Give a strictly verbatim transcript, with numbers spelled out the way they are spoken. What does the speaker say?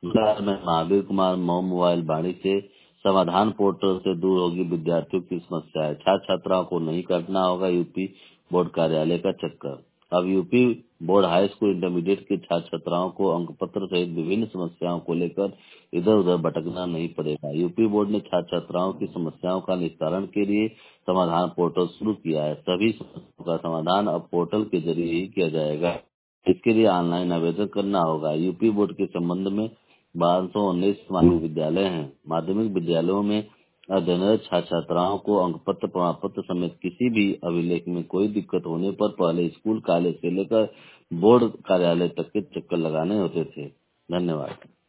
बिहार में महावीर कुमार मऊ मोबाइल वाणी से समाधान पोर्टल से दूर होगी विद्यार्थियों की समस्याएं। छात्र छात्राओं को नहीं करना होगा यूपी बोर्ड कार्यालय का चक्कर। अब UP board high school intermediate के छात्र छात्राओं को अंक पत्र सहित विभिन्न समस्याओं को लेकर इधर उधर भटकना नहीं पड़ेगा। यूपी बोर्ड ने छात्र छात्राओं की समस्याओं का निस्तारण के लिए समाधान पोर्टल शुरू किया है। सभी समस्याओं का समाधान अब पोर्टल के जरिए ही किया जाएगा। इसके लिए ऑनलाइन आवेदन करना होगा। यूपी बोर्ड के संबंध में बारह सौ उन्नीस माध्यमिक विद्यालय हैं। माध्यमिक विद्यालयों में अध्ययनरत छात्र छात्राओं को अंक पत्र प्रमाण पत्र समेत किसी भी अभिलेख में कोई दिक्कत होने पर पहले स्कूल कॉलेज से लेकर बोर्ड कार्यालय तक के चक्कर लगाने होते थे। धन्यवाद।